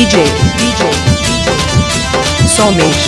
Somesh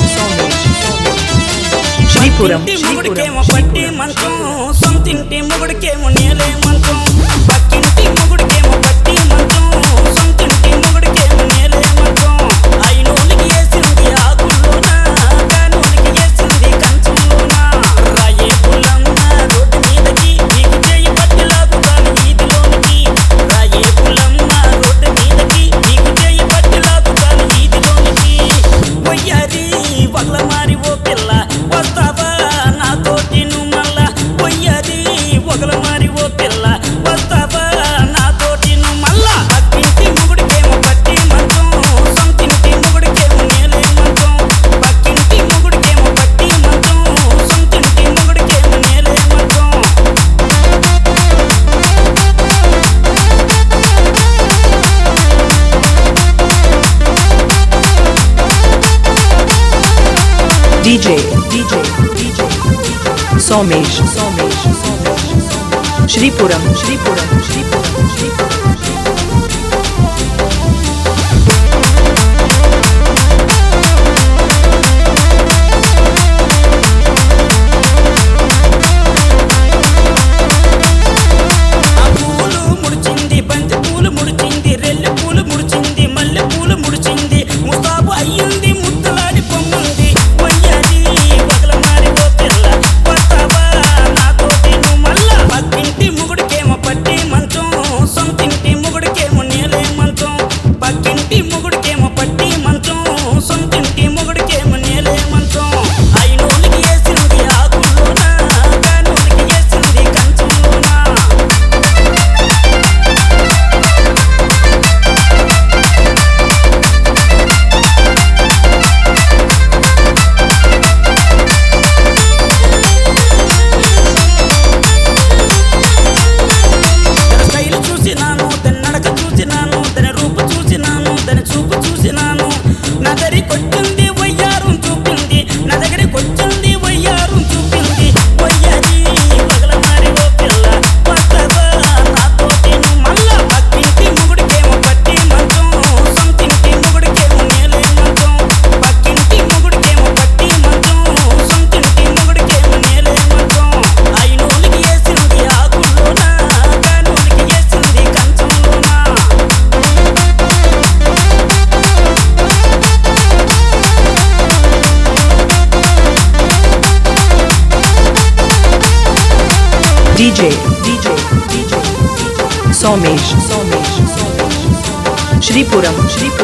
Shripuram పట్టి మంచం సొంతింటి మొగుడికేమో నేలే మంచం పక్కింటి మొగుడికేమో పట్టి మంచం సొంతింటి మొగుడికేమో నేలే మంచం అయినోలికి వేసింది ఆకుల్లోన కానోలికి వేసింది కంచంలోన రాయే పుల్లమ్మ రోడ్డు మీదకి నీకు చేయి పట్టి లాగుతాను వీధిలోనికి రాయే పుల్లమ్మ రోడ్డు మీదకి నీకు చేయి పట్టి లాగుతాను వీధిలోనికి వయ్యారి వగల మారి ఓ పిల్ల వస్తావా నాతోటి నువ్వు మళ్ళా వయ్యారి వగల మారి ఓ పిల్ల వస్తావా నాతోటి నువ్వు మళ్ళా పక్కింటి మొగుడికేమో పట్టి మంచం సొంతింటి మొగుడికేమో నేలే మంచం పక్కింటి మొగుడికేమో పట్టి మంచం సొంతింటి మొగుడికేమో నేలే మంచం DJ Somesh Shripuram ఆ పూలు ముడిచింది బంతి పూలు ముడిచింది రెల్లె పూలు ముడిచింది మల్లె పూలు ముడిచింది ముస్తాబు అయ్యింది ముద్దలాడి పొమ్మంది వయ్యారి వగల మారి ఓ పిల్ల వస్తావా నాతోటి నువ్వు మళ్ళా పక్కింటి మొగుడికేమో పట్టి మంచం సొంతింటి మొగుడికేమో నేలే మంచం పక్కింటి మొగుడికేమో పట్టి మంచం సొంతింటి మొగుడికేమో నేలే మంచం అయినోలికి వేసింది ఆకుల్లోన కానోలికి వేసింది కంచంలోన తన స్టైల్ చూసినాను తన నడక చూసినాను తన రూపు చూసినాను తన చూపు చూసినాను నా దగ్గరికొచ్చింది వయ్యారం చూపింది నా దగ్గరికొచ్చింది వయ్యారం చూపింది వయ్యారి వగల మారి ఓ పిల్ల వస్తావా నాతోటి నువ్వు మళ్ళా పక్కింటి మొగుడికేమో పట్టి మంచం సొంతింటి మొగుడికేమో నేలే మంచం పక్కింటి మొగుడికేమో పట్టి మంచం సొంతింటి మొగుడికేమో నేలే మంచం అయినోలికి వేసింది ఆకుల్లోన కానోలికి వేసింది కంచంలోన DJ Somesh Shripuram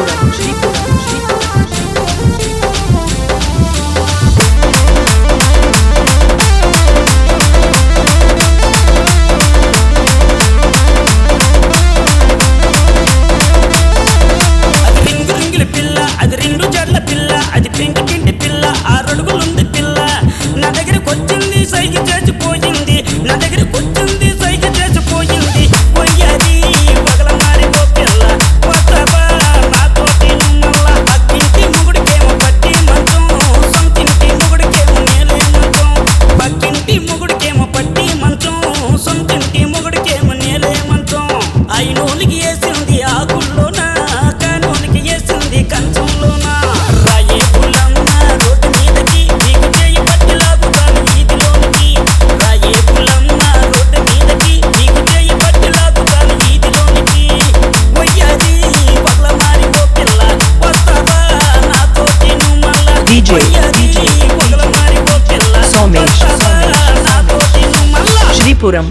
అది రింగు రింగుల పిల్ల అది రెండు జడ్ల పిల్ల అది పింకి పిండి పిల్ల 6 అడుగులుంది పిల్ల నా దగ్గరకు వచ్చింది సైగ చేసిపోయింది నా దగ్గరకు వచ్చింది సైగ చేసిపోయింది వయ్యారి వగల మారి ఓ పిల్ల వస్తావా నాతోటి నువ్వు మళ్ళా పక్కింటి మొగుడికేమో పట్టి మంచం సొంతింటి మొగుడికేమో నేలే మంచం పక్కింటి మొగుడికేమో పట్టి మంచం సొంతింటి మొగుడికేమో నేలే మంచం అయినోలికి వేసింది ఆకుల్లోన కానోలికి వేసింది కంచంలోన రాయే పుల్లమ్మ రోడ్డు మీదకి నీకు చేయి పట్టి లాగుతాను వీధిలోనికి రాయే పుల్లమ్మ రోడ్డు మీదకి నీకు చేయి పట్టి లాగుతాను వీధిలోనికి వయ్యారి వగల మారి ఓ పిల్ల వస్తావా నాతోటి నువ్వు మళ్ళా DJ వయ్యారి వగల మారి ఓ పిల్ల Somesh నాతోటి నువ్వు మళ్ళా Shripuram